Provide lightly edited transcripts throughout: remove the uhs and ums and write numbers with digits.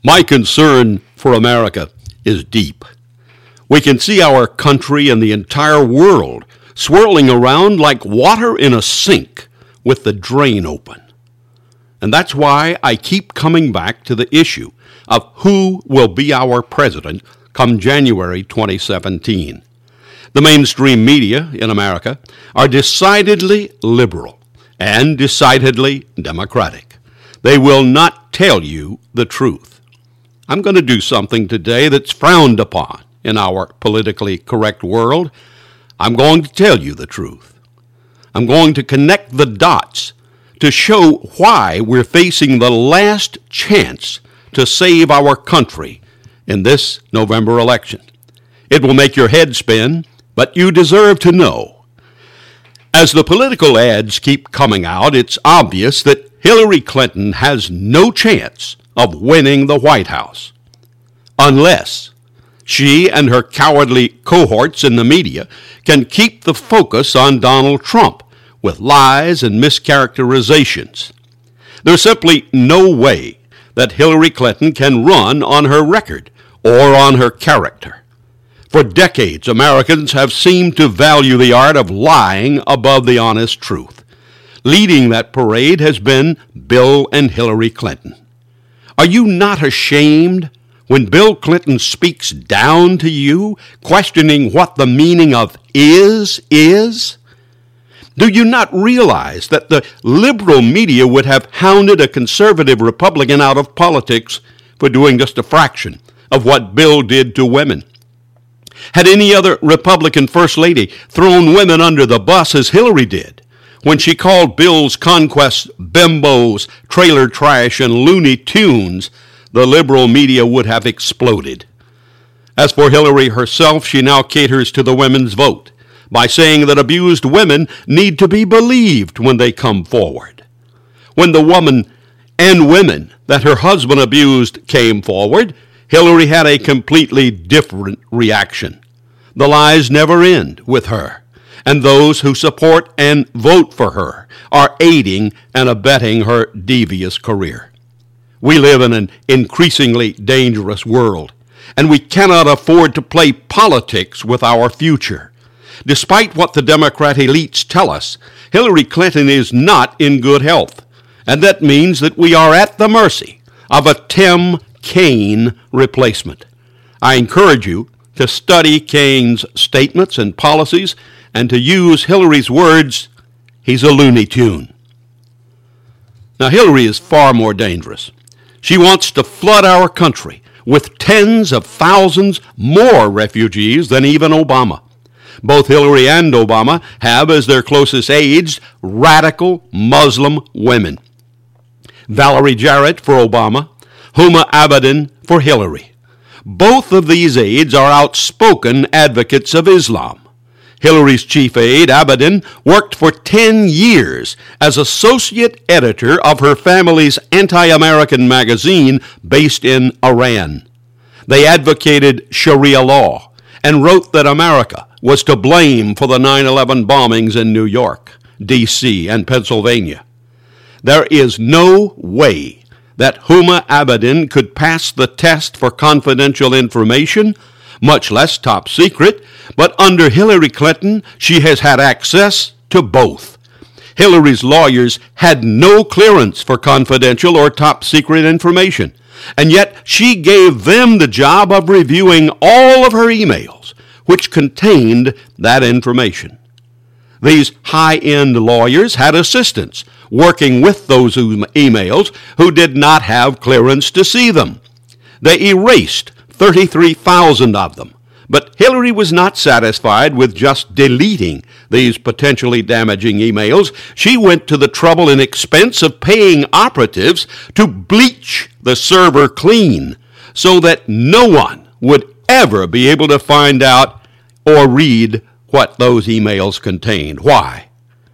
My concern for America is deep. We can see our country and the entire world swirling around like water in a sink with the drain open. And that's why I keep coming back to the issue of who will be our president come January 2017. The mainstream media in America are decidedly liberal and decidedly democratic. They will not tell you the truth. I'm going to do something today that's frowned upon in our politically correct world. I'm going to tell you the truth. I'm going to connect the dots to show why we're facing the last chance to save our country in this November election. It will make your head spin, but you deserve to know. As the political ads keep coming out, it's obvious that Hillary Clinton has no chance of winning the White House, unless she and her cowardly cohorts in the media can keep the focus on Donald Trump with lies and mischaracterizations. There's simply no way that Hillary Clinton can run on her record or on her character. For decades, Americans have seemed to value the art of lying above the honest truth. Leading that parade has been Bill and Hillary Clinton. Are you not ashamed when Bill Clinton speaks down to you, questioning what the meaning of is? Do you not realize that the liberal media would have hounded a conservative Republican out of politics for doing just a fraction of what Bill did to women? Had any other Republican First Lady thrown women under the bus as Hillary did when she called Bill's conquests bimbos, trailer trash, and Looney Tunes, the liberal media would have exploded. As for Hillary herself, she now caters to the women's vote by saying that abused women need to be believed when they come forward. When the woman and women that her husband abused came forward, Hillary had a completely different reaction. The lies never end with her, and those who support and vote for her are aiding and abetting her devious career. We live in an increasingly dangerous world, and we cannot afford to play politics with our future. Despite what the Democrat elites tell us, Hillary Clinton is not in good health, and that means that we are at the mercy of a Tim Kaine replacement. I encourage you to study Kaine's statements and policies and to use Hillary's words, he's a Looney Tune. Now, Hillary is far more dangerous. She wants to flood our country with tens of thousands more refugees than even Obama. Both Hillary and Obama have as their closest aides radical Muslim women. Valerie Jarrett for Obama, Huma Abedin for Hillary. Both of these aides are outspoken advocates of Islam. Hillary's chief aide, Abedin, worked for 10 years as associate editor of her family's anti-American magazine based in Iran. They advocated Sharia law and wrote that America was to blame for the 9/11 bombings in New York, D.C., and Pennsylvania. There is no way that Huma Abedin could pass the test for confidential information, much less top secret, but under Hillary Clinton, she has had access to both. Hillary's lawyers had no clearance for confidential or top secret information, and yet she gave them the job of reviewing all of her emails, which contained that information. These high-end lawyers had assistants working with those emails who did not have clearance to see them. They erased 33,000 of them. But Hillary was not satisfied with just deleting these potentially damaging emails. She went to the trouble and expense of paying operatives to bleach the server clean so that no one would ever be able to find out or read what those emails contained. Why?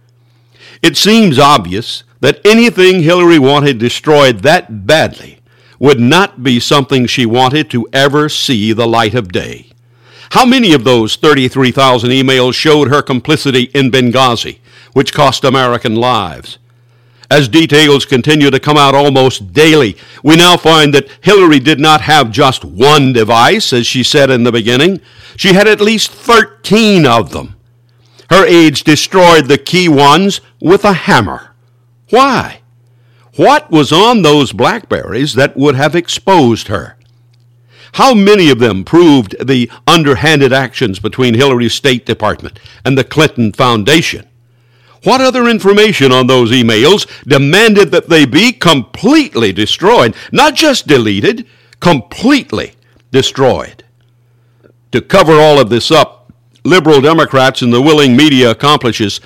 It seems obvious that anything Hillary wanted destroyed that badly would not be something she wanted to ever see the light of day. How many of those 33,000 emails showed her complicity in Benghazi, which cost American lives? As details continue to come out almost daily, we now find that Hillary did not have just one device, as she said in the beginning. She had at least 13 of them. Her aides destroyed the key ones with a hammer. Why? What was on those BlackBerries that would have exposed her? How many of them proved the underhanded actions between Hillary's State Department and the Clinton Foundation? What other information on those emails demanded that they be completely destroyed, not just deleted, completely destroyed? To cover all of this up, liberal Democrats and the willing media accomplishers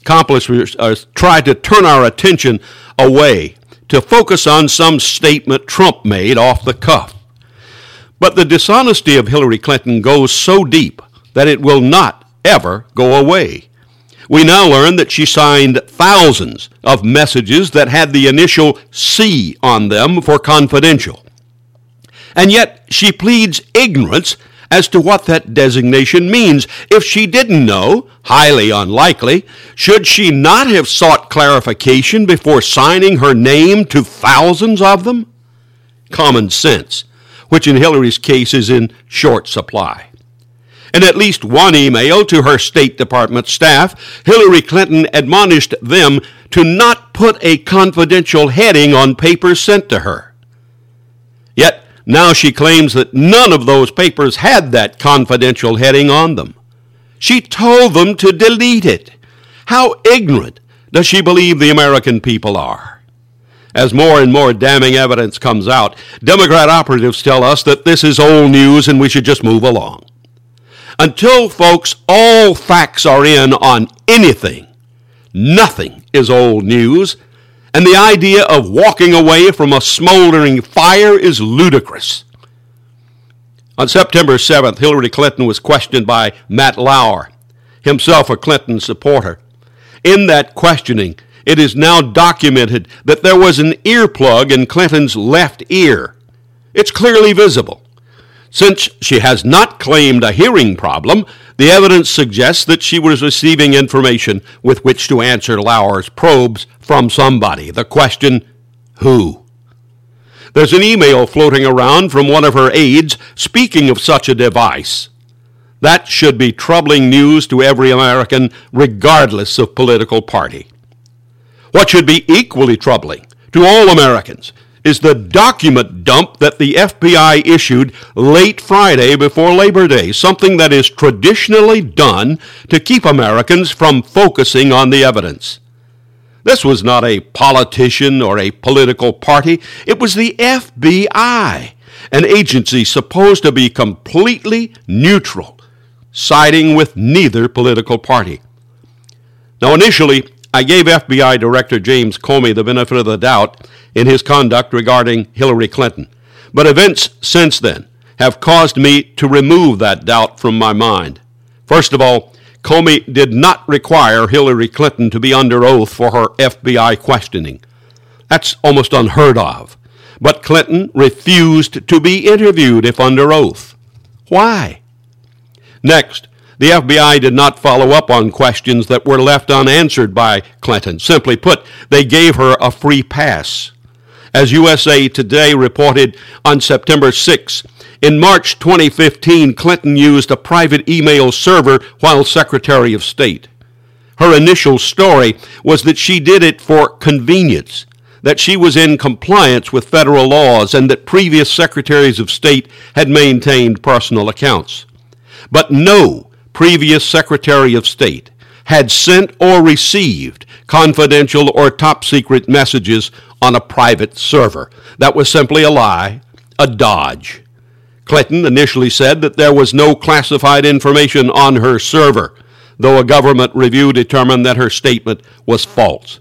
tried to turn our attention away to focus on some statement Trump made off the cuff. But the dishonesty of Hillary Clinton goes so deep that it will not ever go away. We now learn that she signed thousands of messages that had the initial C on them for confidential. And yet she pleads ignorance as to what that designation means. If she didn't know, highly unlikely, should she not have sought clarification before signing her name to thousands of them? Common sense, which in Hillary's case is in short supply. In at least one email to her State Department staff, Hillary Clinton admonished them to not put a confidential heading on papers sent to her. Yet now she claims that none of those papers had that confidential heading on them. She told them to delete it. How ignorant does she believe the American people are? As more and more damning evidence comes out, Democrat operatives tell us that this is old news and we should just move along. Until, folks, all facts are in on anything, nothing is old news, and the idea of walking away from a smoldering fire is ludicrous. On September 7th, Hillary Clinton was questioned by Matt Lauer, himself a Clinton supporter. In that questioning, it is now documented that there was an earplug in Clinton's left ear. It's clearly visible. Since she has not claimed a hearing problem, the evidence suggests that she was receiving information with which to answer Lauer's probes from somebody. The question, who? There's an email floating around from one of her aides speaking of such a device. That should be troubling news to every American, regardless of political party. What should be equally troubling to all Americans is the document dump that the FBI issued late Friday before Labor Day, something that is traditionally done to keep Americans from focusing on the evidence. This was not a politician or a political party. It was the FBI, an agency supposed to be completely neutral, siding with neither political party. Now, initially, I gave FBI Director James Comey the benefit of the doubt in his conduct regarding Hillary Clinton, but events since then have caused me to remove that doubt from my mind. First of all, Comey did not require Hillary Clinton to be under oath for her FBI questioning. That's almost unheard of. But Clinton refused to be interviewed if under oath. Why? Next, the FBI did not follow up on questions that were left unanswered by Clinton. Simply put, they gave her a free pass. As USA Today reported on September 6, in March 2015, Clinton used a private email server while Secretary of State. Her initial story was that she did it for convenience, that she was in compliance with federal laws, and that previous Secretaries of State had maintained personal accounts. But no previous Secretary of State had sent or received confidential or top-secret messages on a private server. That was simply a lie, a dodge. Clinton initially said that there was no classified information on her server, though a government review determined that her statement was false.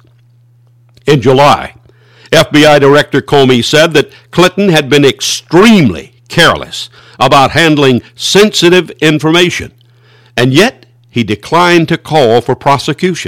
In July, FBI Director Comey said that Clinton had been extremely careless about handling sensitive information, and yet he declined to call for prosecution.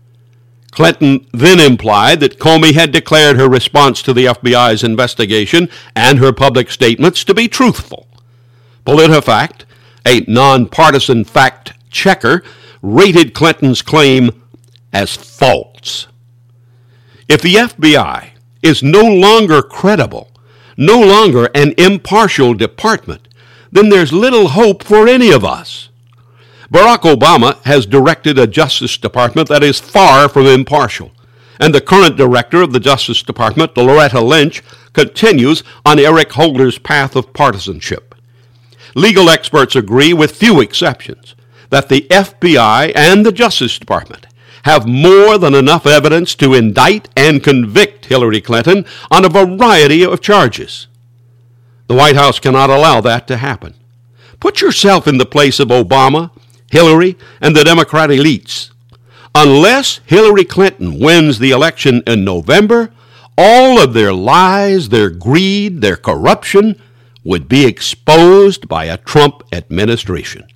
Clinton then implied that Comey had declared her response to the FBI's investigation and her public statements to be truthful. PolitiFact, a nonpartisan fact checker, rated Clinton's claim as false. If the FBI is no longer credible, no longer an impartial department, then there's little hope for any of us. Barack Obama has directed a Justice Department that is far from impartial, and the current director of the Justice Department, Loretta Lynch, continues on Eric Holder's path of partisanship. Legal experts agree, with few exceptions, that the FBI and the Justice Department have more than enough evidence to indict and convict Hillary Clinton on a variety of charges. The White House cannot allow that to happen. Put yourself in the place of Obama, Hillary, and the Democrat elites. Unless Hillary Clinton wins the election in November, all of their lies, their greed, their corruption would be exposed by a Trump administration.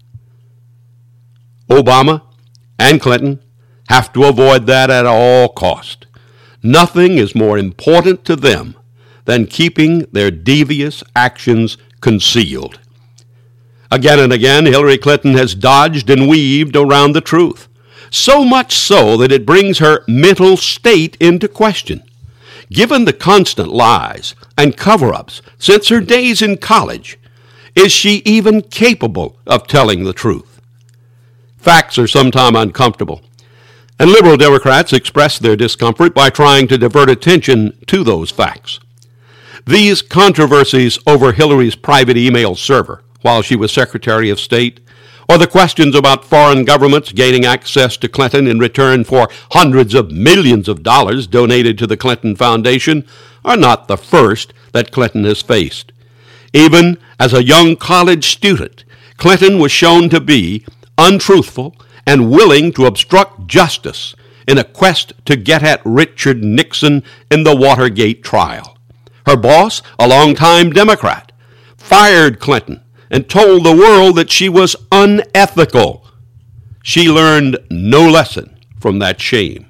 Obama and Clinton have to avoid that at all cost. Nothing is more important to them than keeping their devious actions concealed. Again and again, Hillary Clinton has dodged and weaved around the truth, so much so that it brings her mental state into question. Given the constant lies and cover-ups since her days in college, is she even capable of telling the truth? Facts are sometimes uncomfortable, and liberal Democrats express their discomfort by trying to divert attention to those facts. These controversies over Hillary's private email server while she was Secretary of State, or the questions about foreign governments gaining access to Clinton in return for hundreds of millions of dollars donated to the Clinton Foundation, are not the first that Clinton has faced. Even as a young college student, Clinton was shown to be untruthful and willing to obstruct justice in a quest to get at Richard Nixon in the Watergate trial. Her boss, a longtime Democrat, fired Clinton and told the world that she was unethical. She learned no lesson from that shame.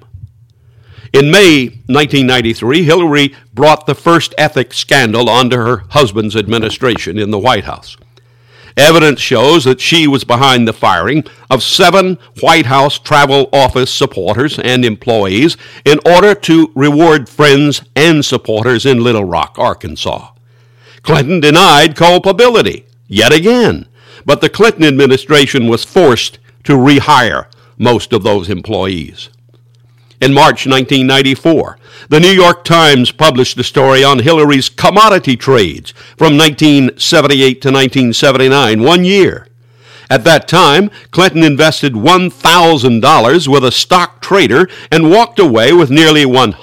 In May 1993, Hillary brought the first ethics scandal onto her husband's administration in the White House. Evidence shows that she was behind the firing of 7 White House travel office supporters and employees in order to reward friends and supporters in Little Rock, Arkansas. Clinton denied culpability yet again, but the Clinton administration was forced to rehire most of those employees. In March 1994, the New York Times published a story on Hillary's commodity trades from 1978 to 1979, 1 year. At that time, Clinton invested $1,000 with a stock trader and walked away with nearly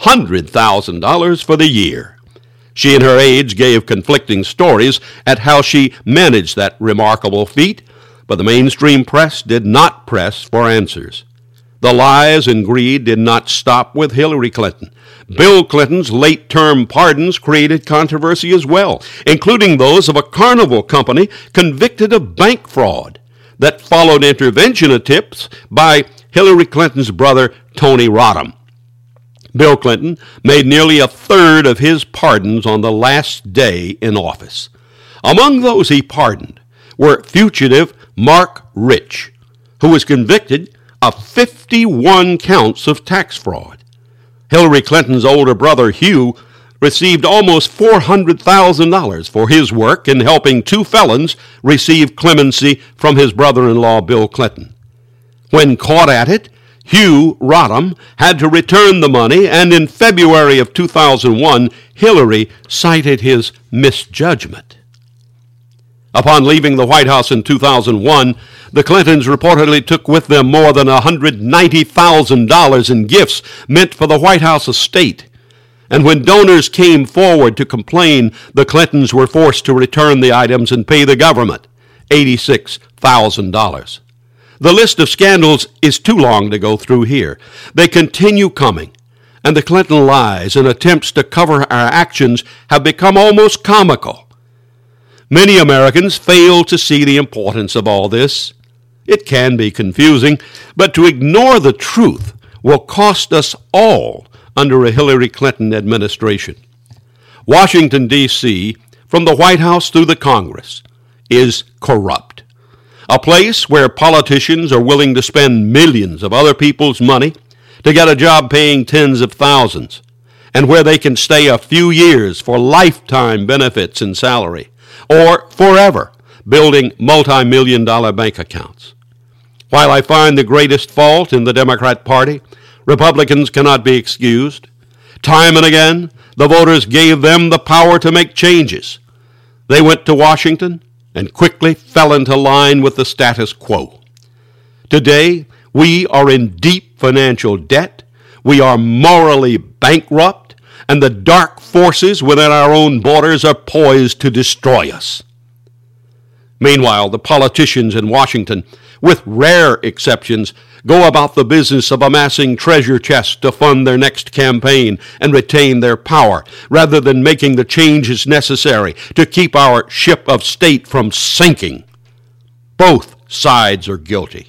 $100,000 for the year. She and her aides gave conflicting stories at how she managed that remarkable feat, but the mainstream press did not press for answers. The lies and greed did not stop with Hillary Clinton. Bill Clinton's late-term pardons created controversy as well, including those of a carnival company convicted of bank fraud that followed intervention attempts by Hillary Clinton's brother, Tony Rodham. Bill Clinton made nearly a third of his pardons on the last day in office. Among those he pardoned were fugitive Mark Rich, who was convicted of 51 counts of tax fraud. Hillary Clinton's older brother, Hugh, received almost $400,000 for his work in helping 2 felons receive clemency from his brother-in-law, Bill Clinton. When caught at it, Hugh Rodham had to return the money, and in February of 2001, Hillary cited his misjudgment. Upon leaving the White House in 2001, the Clintons reportedly took with them more than $190,000 in gifts meant for the White House estate. And when donors came forward to complain, the Clintons were forced to return the items and pay the government $86,000. The list of scandals is too long to go through here. They continue coming, and the Clinton lies and attempts to cover our actions have become almost comical. Many Americans fail to see the importance of all this. It can be confusing, but to ignore the truth will cost us all under a Hillary Clinton administration. Washington, D.C., from the White House through the Congress, is corrupt. A place where politicians are willing to spend millions of other people's money to get a job paying tens of thousands. and where they can stay a few years for lifetime benefits and salary, or forever building multi-million-dollar bank accounts. While I find the greatest fault in the Democrat Party, Republicans cannot be excused. Time and again, the voters gave them the power to make changes. They went to Washington and quickly fell into line with the status quo. Today, we are in deep financial debt. We are morally bankrupt, and the dark forces within our own borders are poised to destroy us. Meanwhile, the politicians in Washington, with rare exceptions, go about the business of amassing treasure chests to fund their next campaign and retain their power, rather than making the changes necessary to keep our ship of state from sinking. Both sides are guilty.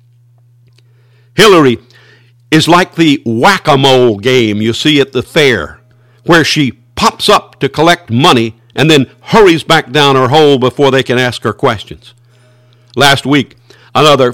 Hillary is like the whack-a-mole game you see at the fair, where she pops up to collect money and then hurries back down her hole before they can ask her questions. Last week, another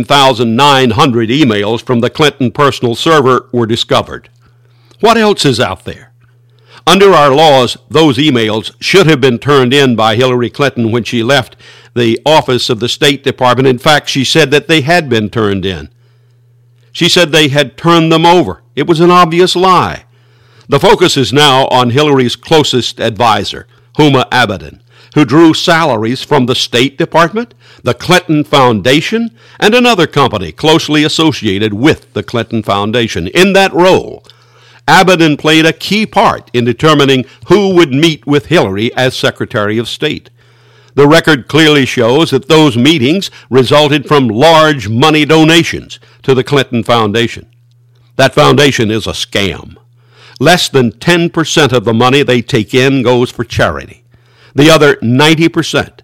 14,900 emails from the Clinton personal server were discovered. What else is out there? Under our laws, those emails should have been turned in by Hillary Clinton when she left the office of the State Department. In fact, she said that they had been turned in. She said they had turned them over. It was an obvious lie. The focus is now on Hillary's closest advisor, Huma Abedin, who drew salaries from the State Department, the Clinton Foundation, and another company closely associated with the Clinton Foundation. In that role, Abedin played a key part in determining who would meet with Hillary as Secretary of State. The record clearly shows that those meetings resulted from large money donations to the Clinton Foundation. That foundation is a scam. Less than 10% of the money they take in goes for charity. The other 90%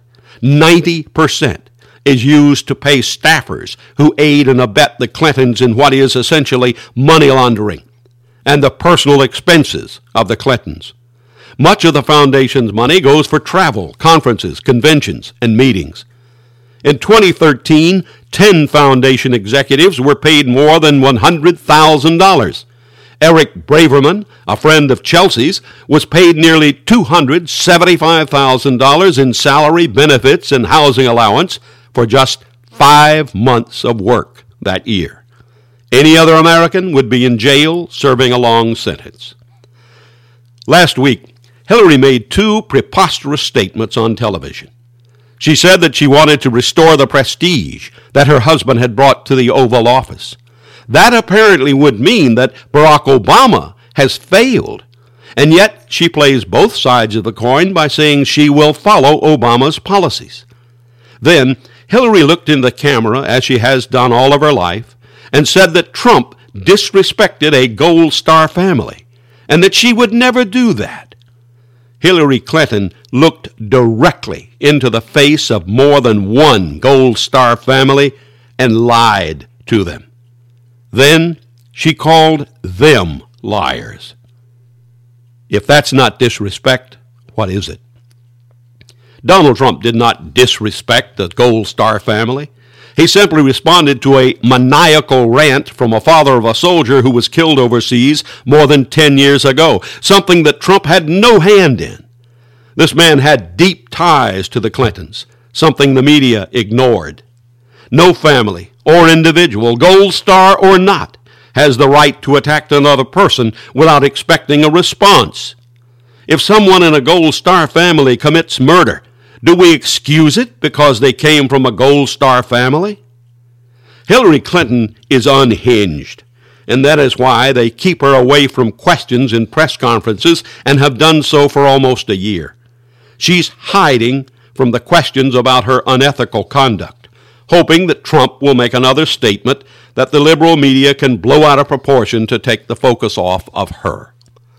is used to pay staffers who aid and abet the Clintons in what is essentially money laundering and the personal expenses of the Clintons. Much of the foundation's money goes for travel, conferences, conventions, and meetings. In 2013, 10 foundation executives were paid more than $100,000. Eric Braverman, a friend of Chelsea's, was paid nearly $275,000 in salary, benefits, and housing allowance for just 5 months of work that year. Any other American would be in jail serving a long sentence. Last week, Hillary made 2 preposterous statements on television. She said that she wanted to restore the prestige that her husband had brought to the Oval Office. That apparently would mean that Barack Obama has failed. And yet she plays both sides of the coin by saying she will follow Obama's policies. Then Hillary looked in the camera, as she has done all of her life, and said that Trump disrespected a Gold Star family, and that she would never do that. Hillary Clinton looked directly into the face of more than one Gold Star family and lied to them. Then she called them liars. If that's not disrespect, what is it? Donald Trump did not disrespect the Gold Star family. He simply responded to a maniacal rant from a father of a soldier who was killed overseas more than 10 years ago, something that Trump had no hand in. This man had deep ties to the Clintons, something the media ignored. No family or individual, Gold Star or not, has the right to attack another person without expecting a response. If someone in a Gold Star family commits murder, do we excuse it because they came from a Gold Star family? Hillary Clinton is unhinged, and that is why they keep her away from questions in press conferences and have done so for almost a year. She's hiding from the questions about her unethical conduct, hoping that Trump will make another statement that the liberal media can blow out of proportion to take the focus off of her.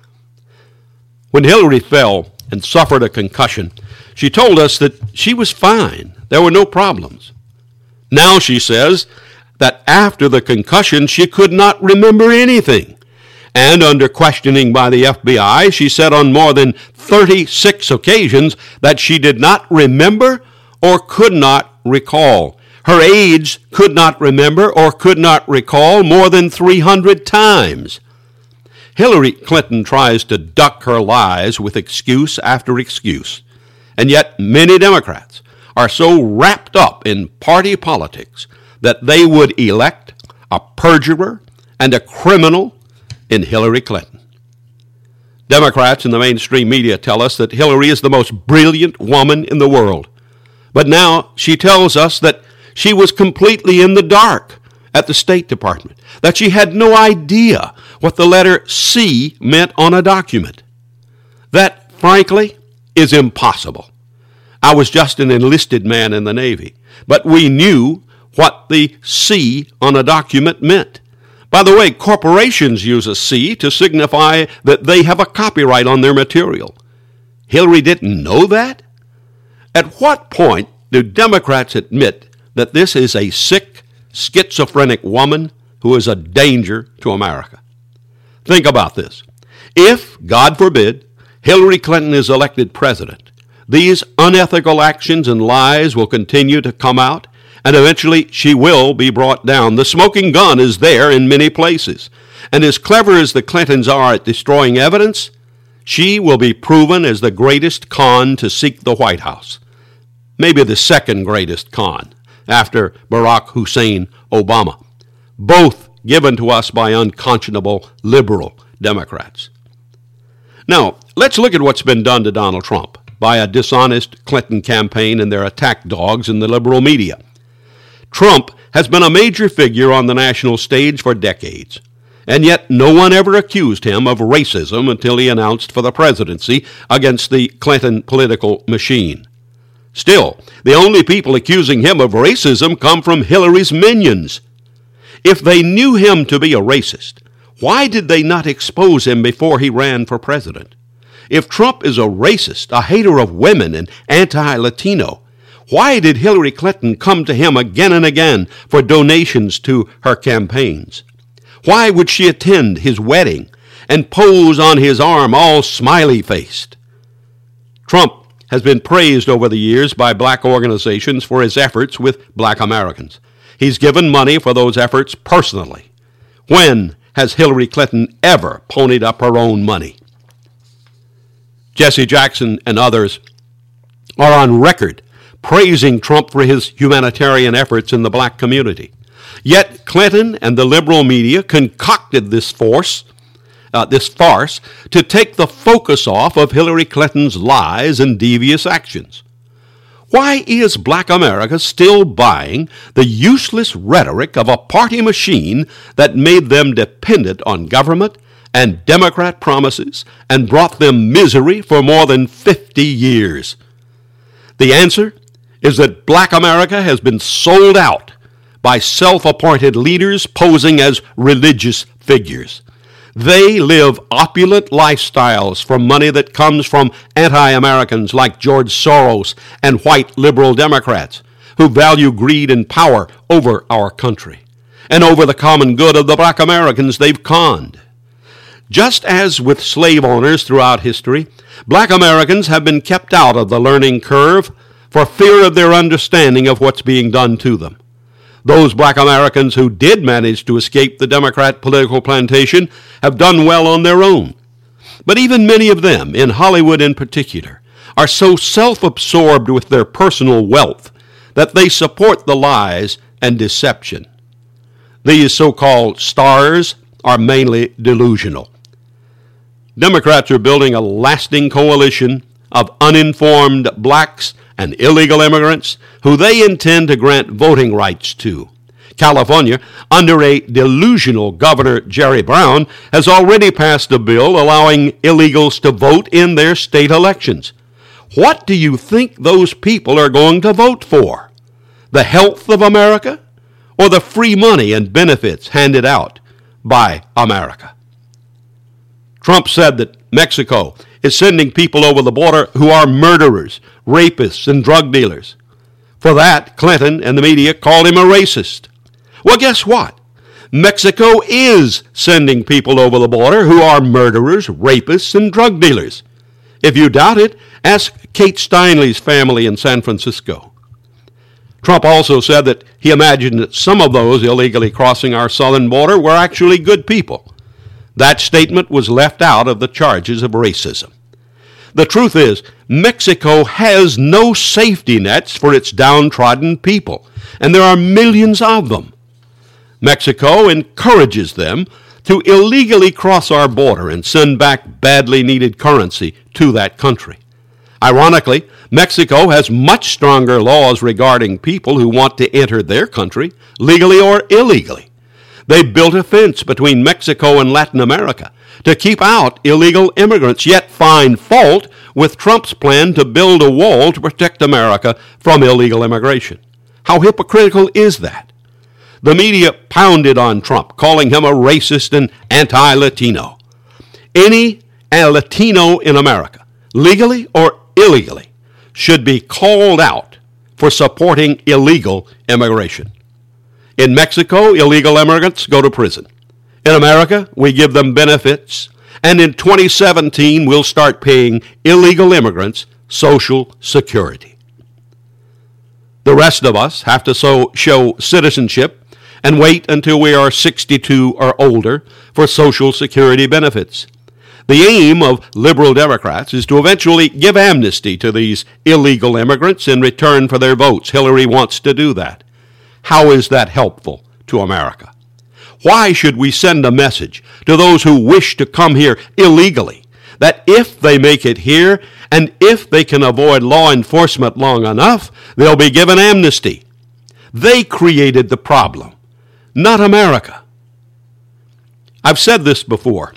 When Hillary fell and suffered a concussion, she told us that she was fine. There were no problems. Now she says that after the concussion, she could not remember anything. And under questioning by the FBI, she said on more than 36 occasions that she did not remember or could not recall. Her aides could not remember or could not recall more than 300 times. Hillary Clinton tries to duck her lies with excuse after excuse, and yet many Democrats are so wrapped up in party politics that they would elect a perjurer and a criminal in Hillary Clinton. Democrats in the mainstream media tell us that Hillary is the most brilliant woman in the world, but now she tells us that she was completely in the dark at the State Department, that she had no idea what the letter C meant on a document. That, frankly, is impossible. I was just an enlisted man in the Navy, but we knew what the C on a document meant. By the way, corporations use a C to signify that they have a copyright on their material. Hillary didn't know that? At what point do Democrats admit that this is a sick, schizophrenic woman who is a danger to America? Think about this. If, God forbid, Hillary Clinton is elected president, these unethical actions and lies will continue to come out, and eventually she will be brought down. The smoking gun is there in many places, and as clever as the Clintons are at destroying evidence, she will be proven as the greatest con to seek the White House. Maybe the second greatest con, after Barack Hussein Obama, both given to us by unconscionable liberal Democrats. Now, let's look at what's been done to Donald Trump by a dishonest Clinton campaign and their attack dogs in the liberal media. Trump has been a major figure on the national stage for decades, and yet no one ever accused him of racism until he announced for the presidency against the Clinton political machine. Still, the only people accusing him of racism come from Hillary's minions. If they knew him to be a racist, why did they not expose him before he ran for president? If Trump is a racist, a hater of women, and anti-Latino, why did Hillary Clinton come to him again and again for donations to her campaigns? Why would she attend his wedding and pose on his arm all smiley-faced? Trump has been praised over the years by black organizations for his efforts with black Americans. He's given money for those efforts personally. When has Hillary Clinton ever ponied up her own money? Jesse Jackson and others are on record praising Trump for his humanitarian efforts in the black community. Yet Clinton and the liberal media concocted this farce to take the focus off of Hillary Clinton's lies and devious actions. Why is black America still buying the useless rhetoric of a party machine that made them dependent on government and Democrat promises and brought them misery for more than 50 years? The answer is that black America has been sold out by self-appointed leaders posing as religious figures. They live opulent lifestyles for money that comes from anti-Americans like George Soros and white liberal Democrats who value greed and power over our country and over the common good of the black Americans they've conned. Just as with slave owners throughout history, black Americans have been kept out of the learning curve for fear of their understanding of what's being done to them. Those black Americans who did manage to escape the Democrat political plantation have done well on their own. But even many of them, in Hollywood in particular, are so self-absorbed with their personal wealth that they support the lies and deception. These so-called stars are mainly delusional. Democrats are building a lasting coalition of uninformed blacks and illegal immigrants who they intend to grant voting rights to. California, under a delusional Governor Jerry Brown, has already passed a bill allowing illegals to vote in their state elections. What do you think those people are going to vote for? The health of America or the free money and benefits handed out by America? Trump said that Mexico is sending people over the border who are murderers, rapists, and drug dealers. For that, Clinton and the media called him a racist. Well, guess what? Mexico is sending people over the border who are murderers, rapists, and drug dealers. If you doubt it, ask Kate Steinle's family in San Francisco. Trump also said that he imagined that some of those illegally crossing our southern border were actually good people. That statement was left out of the charges of racism. The truth is, Mexico has no safety nets for its downtrodden people, and there are millions of them. Mexico encourages them to illegally cross our border and send back badly needed currency to that country. Ironically, Mexico has much stronger laws regarding people who want to enter their country, legally or illegally. They built a fence between Mexico and Latin America to keep out illegal immigrants, yet find fault with Trump's plan to build a wall to protect America from illegal immigration. How hypocritical is that? The media pounded on Trump, calling him a racist and anti-Latino. Any Latino in America, legally or illegally, should be called out for supporting illegal immigration. In Mexico, illegal immigrants go to prison. In America, we give them benefits, and in 2017, we'll start paying illegal immigrants Social Security. The rest of us have to show citizenship and wait until we are 62 or older for Social Security benefits. The aim of liberal Democrats is to eventually give amnesty to these illegal immigrants in return for their votes. Hillary wants to do that. How is that helpful to America? Why should we send a message to those who wish to come here illegally that if they make it here and if they can avoid law enforcement long enough, they'll be given amnesty? They created the problem, not America. I've said this before,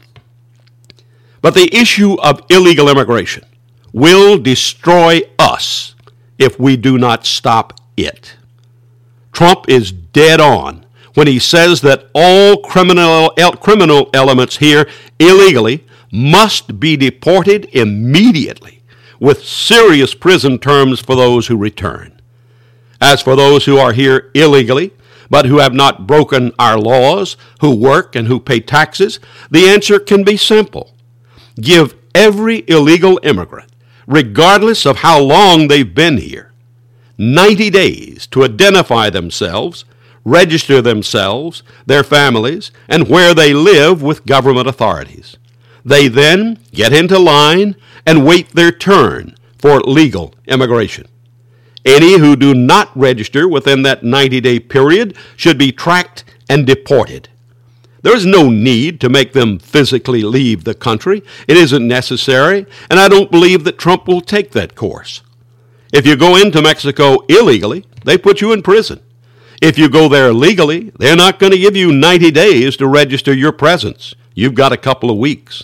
but the issue of illegal immigration will destroy us if we do not stop it. Trump is dead on when he says that all criminal elements here illegally must be deported immediately with serious prison terms for those who return. As for those who are here illegally, but who have not broken our laws, who work and who pay taxes, the answer can be simple. Give every illegal immigrant, regardless of how long they've been here, 90 days to identify themselves, register themselves, their families, and where they live with government authorities. They then get into line and wait their turn for legal immigration. Any who do not register within that 90-day period should be tracked and deported. There is no need to make them physically leave the country. It isn't necessary, and I don't believe that Trump will take that course. If you go into Mexico illegally, they put you in prison. If you go there legally, they're not going to give you 90 days to register your presence. You've got a couple of weeks.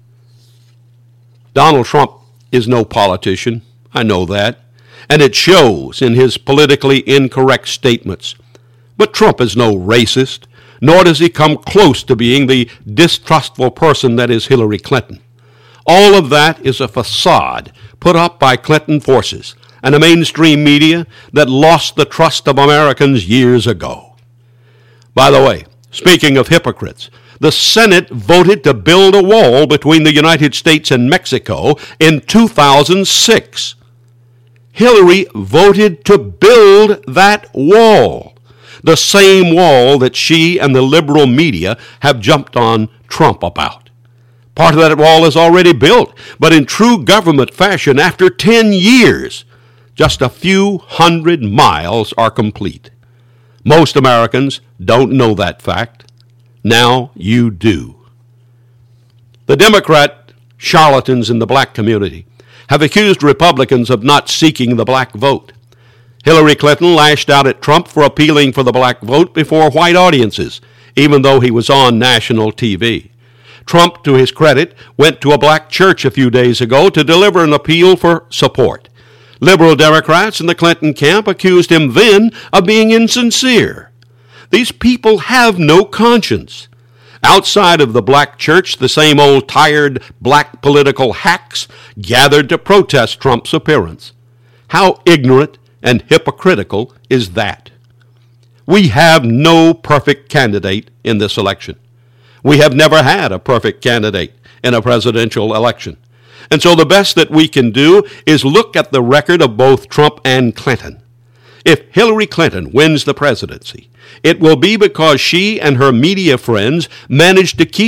Donald Trump is no politician. I know that. And it shows in his politically incorrect statements. But Trump is no racist, nor does he come close to being the distrustful person that is Hillary Clinton. All of that is a facade put up by Clinton forces and a mainstream media that lost the trust of Americans years ago. By the way, speaking of hypocrites, the Senate voted to build a wall between the United States and Mexico in 2006. Hillary voted to build that wall, the same wall that she and the liberal media have jumped on Trump about. Part of that wall is already built, but in true government fashion, after 10 years, just a few hundred miles are complete. Most Americans don't know that fact. Now you do. The Democrat charlatans in the black community have accused Republicans of not seeking the black vote. Hillary Clinton lashed out at Trump for appealing for the black vote before white audiences, even though he was on national TV. Trump, to his credit, went to a black church a few days ago to deliver an appeal for support. Liberal Democrats in the Clinton camp accused him then of being insincere. These people have no conscience. Outside of the black church, the same old tired black political hacks gathered to protest Trump's appearance. How ignorant and hypocritical is that? We have no perfect candidate in this election. We have never had a perfect candidate in a presidential election. And so the best that we can do is look at the record of both Trump and Clinton. If Hillary Clinton wins the presidency, it will be because she and her media friends managed to keep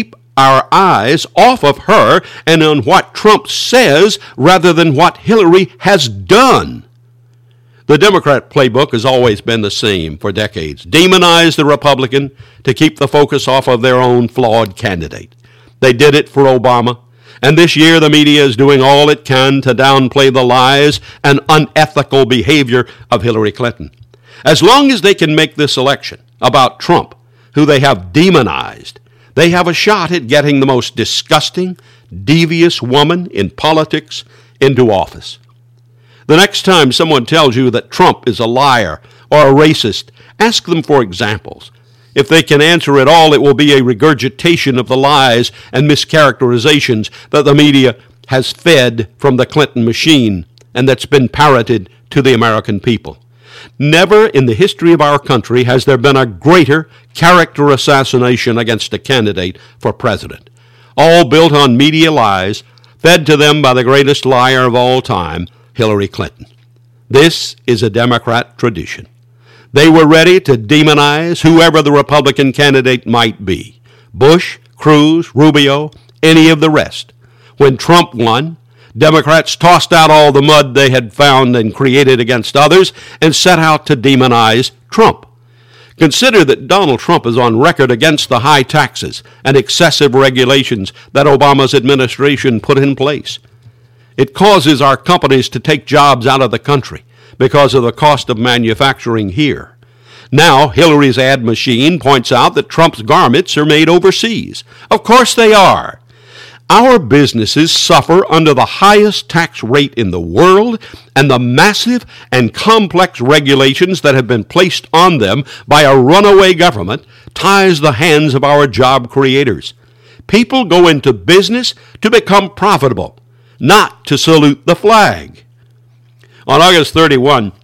our eyes off of her and on what Trump says rather than what Hillary has done. The Democrat playbook has always been the same for decades. Demonize the Republican to keep the focus off of their own flawed candidate. They did it for Obama, and this year the media is doing all it can to downplay the lies and unethical behavior of Hillary Clinton. As long as they can make this election about Trump, who they have demonized, they have a shot at getting the most disgusting, devious woman in politics into office. The next time someone tells you that Trump is a liar or a racist, ask them for examples. If they can answer at all, it will be a regurgitation of the lies and mischaracterizations that the media has fed from the Clinton machine and that's been parroted to the American people. Never in the history of our country has there been a greater character assassination against a candidate for president, all built on media lies fed to them by the greatest liar of all time, Hillary Clinton. This is a Democrat tradition. They were ready to demonize whoever the Republican candidate might be, Bush, Cruz, Rubio, any of the rest. When Trump won, Democrats tossed out all the mud they had found and created against others and set out to demonize Trump. Consider that Donald Trump is on record against the high taxes and excessive regulations that Obama's administration put in place. It causes our companies to take jobs out of the country because of the cost of manufacturing here. Now, Hillary's ad machine points out that Trump's garments are made overseas. Of course they are. Our businesses suffer under the highest tax rate in the world, and the massive and complex regulations that have been placed on them by a runaway government ties the hands of our job creators. People go into business to become profitable, not to salute the flag. On August 31,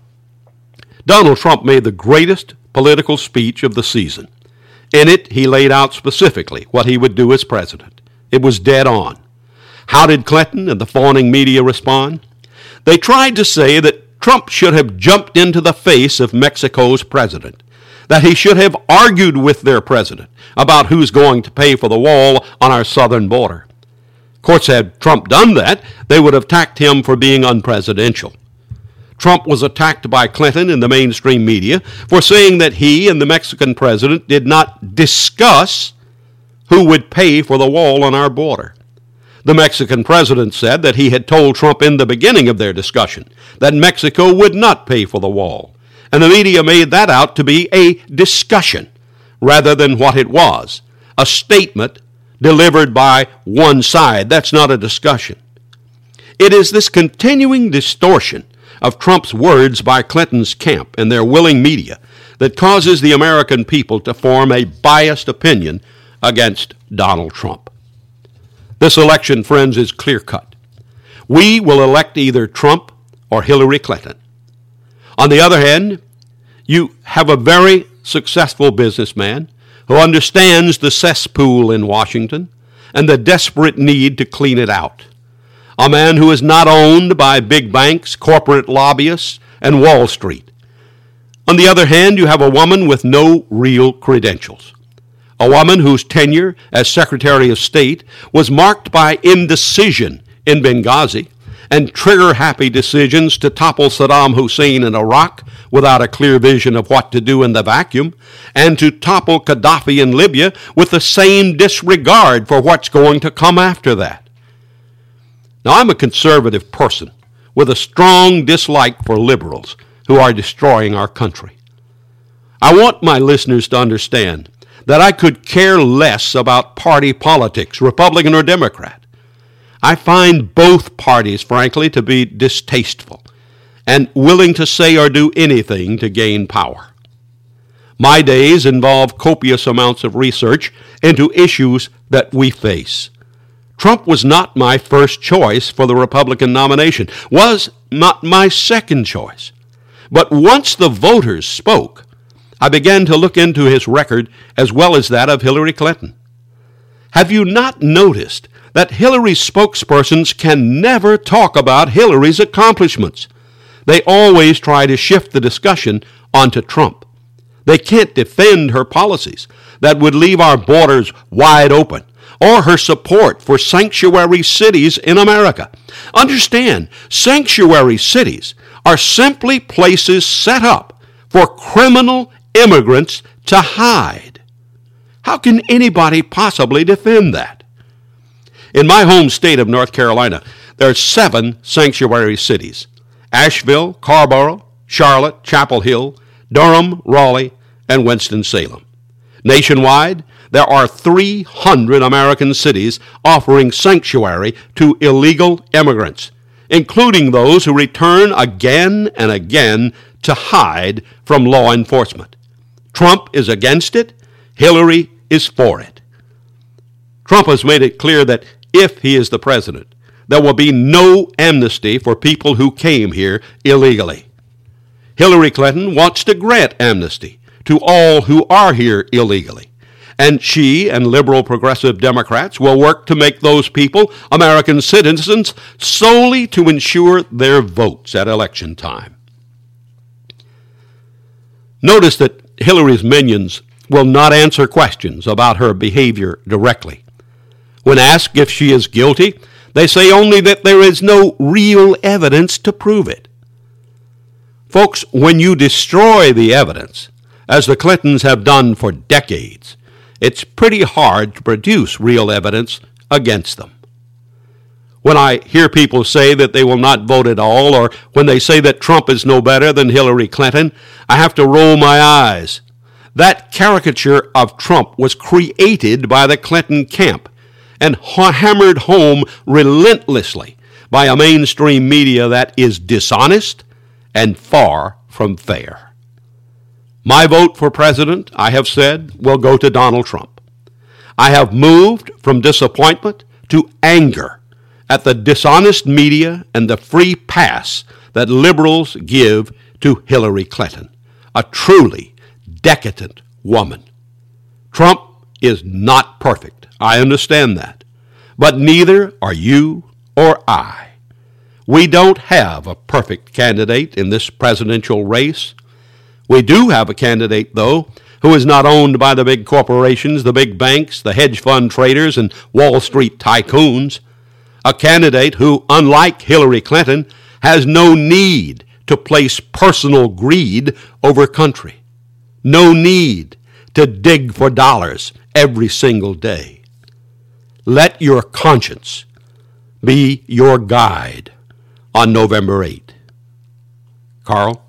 Donald Trump made the greatest political speech of the season. In it, he laid out specifically what he would do as president. It was dead on. How did Clinton and the fawning media respond? They tried to say that Trump should have jumped into the face of Mexico's president, that he should have argued with their president about who's going to pay for the wall on our southern border. Of course, had Trump done that, they would have attacked him for being unpresidential. Trump was attacked by Clinton in the mainstream media for saying that he and the Mexican president did not discuss who would pay for the wall on our border. The Mexican president said that he had told Trump in the beginning of their discussion that Mexico would not pay for the wall, and the media made that out to be a discussion rather than what it was, a statement delivered by one side. That's not a discussion. It is this continuing distortion of Trump's words by Clinton's camp and their willing media that causes the American people to form a biased opinion against Donald Trump. This election, friends, is clear-cut. We will elect either Trump or Hillary Clinton. On the other hand, you have a very successful businessman who understands the cesspool in Washington and the desperate need to clean it out. A man who is not owned by big banks, corporate lobbyists, and Wall Street. On the other hand, you have a woman with no real credentials. A woman whose tenure as Secretary of State was marked by indecision in Benghazi and trigger-happy decisions to topple Saddam Hussein in Iraq without a clear vision of what to do in the vacuum, and to topple Gaddafi in Libya with the same disregard for what's going to come after that. Now, I'm a conservative person with a strong dislike for liberals who are destroying our country. I want my listeners to understand that I could care less about party politics, Republican or Democrat. I find both parties, frankly, to be distasteful and willing to say or do anything to gain power. My days involve copious amounts of research into issues that we face. Trump was not my first choice for the Republican nomination, was not my second choice. But once the voters spoke, I began to look into his record as well as that of Hillary Clinton. Have you not noticed that Hillary's spokespersons can never talk about Hillary's accomplishments? They always try to shift the discussion onto Trump. They can't defend her policies that would leave our borders wide open, or her support for sanctuary cities in America. Understand, sanctuary cities are simply places set up for criminal immigrants to hide. How can anybody possibly defend that? In my home state of North Carolina, there are 7 sanctuary cities: Asheville, Carrboro, Charlotte, Chapel Hill, Durham, Raleigh, and Winston-Salem. Nationwide, there are 300 American cities offering sanctuary to illegal immigrants, including those who return again and again to hide from law enforcement. Trump is against it. Hillary is for it. Trump has made it clear that if he is the president, there will be no amnesty for people who came here illegally. Hillary Clinton wants to grant amnesty to all who are here illegally, and she and liberal progressive Democrats will work to make those people American citizens solely to ensure their votes at election time. Notice that Hillary's minions will not answer questions about her behavior directly. When asked if she is guilty, they say only that there is no real evidence to prove it. Folks, when you destroy the evidence, as the Clintons have done for decades, it's pretty hard to produce real evidence against them. When I hear people say that they will not vote at all, or when they say that Trump is no better than Hillary Clinton, I have to roll my eyes. That caricature of Trump was created by the Clinton camp and hammered home relentlessly by a mainstream media that is dishonest and far from fair. My vote for president, I have said, will go to Donald Trump. I have moved from disappointment to anger at the dishonest media and the free pass that liberals give to Hillary Clinton, a truly decadent woman. Trump is not perfect. I understand that. But neither are you or I. We don't have a perfect candidate in this presidential race. We do have a candidate, though, who is not owned by the big corporations, the big banks, the hedge fund traders, and Wall Street tycoons. A candidate who, unlike Hillary Clinton, has no need to place personal greed over country. No need to dig for dollars every single day. Let your conscience be your guide on November 8th. Carl?